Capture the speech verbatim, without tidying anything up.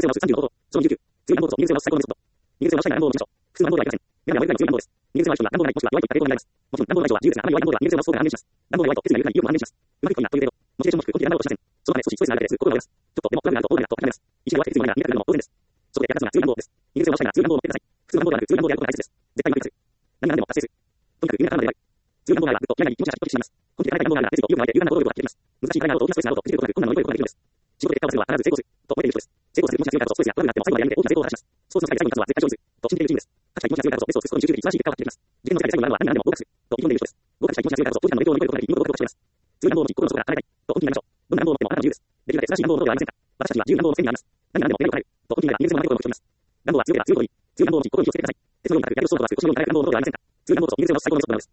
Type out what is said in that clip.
性はさんじゅうの方法、そのにじゅうきゅう、通乱暴走、人間性は最高のメソッド。人間性は社会な乱暴の事務所。複数乱暴ではありません。メガネは悪い通乱暴です。人間性は人が乱暴のないもしくは弱いといった抵抗になります。もちろん乱暴のない人は自由ですが、あまり弱い乱暴では人間性は相当が安定します。乱暴が弱いと決意が緩くなり意欲も安定します。うまくいくことになという程度、モチベーションも低く、本気で乱暴としません。そのため少しストレスがあるだけです。心が折れます。ちょっとでも悪くなると大がと諦めます。一緒に弱い決意が苦くなるのも当然です。そこで役立つのが通乱暴です。人間性は社会な通乱暴を持ってください。普通乱暴ではなく通乱暴であることが大切です。絶対に負けません。何が何でも達成する。とにかく夢が叶うまでやる。通乱暴があればぐっと嫌いに気持ちがシャキッとしてしまいます。根気で叶えたい乱暴があれば熱意と意欲が湧いて勇敢な行動力ができます。難しい課題などと大きなストレスなどとくじけることなく困難を乗り越えることができるのです。仕事で結果を出すのは必ず成功すると覚えている人です。成功する気持ちが強いからこそストレスやトラブルがあっても最後までやめて大きな成功を果たします。スポーツの世界で最後に立つのは絶対勝利すると信じているチームです。勝ちたい気持ちが強いからこそベストを尽くすことに十分です。ベストを尽くすことに十分素晴らしい結果を発揮できます。受験の世界で最後になるのは何が何でも合格すると思い込んでいる人です。と意気込んでいる人です。合格したい気持ちが強いからこそ当時の勉強を乗り越えることができる。妹を強くしています。通乱暴の心の底から叶えたいと本気になりましょう。どんな乱暴を持ってもあなたの自由です。できるだけ正しい乱暴を持ってはありませんか。私たちは自由な乱暴のせいにあります。何が何でも夢を叶えると本気になれば人間性も同じことを目標にします。乱暴は強ければ強いほどいい。通乱暴の心に気をつけてください。鉄のように軽くやりをそうとは少しのように軽く乱暴を持ってはありませんか。通乱暴こそ人間性の最高のメソッドなのです。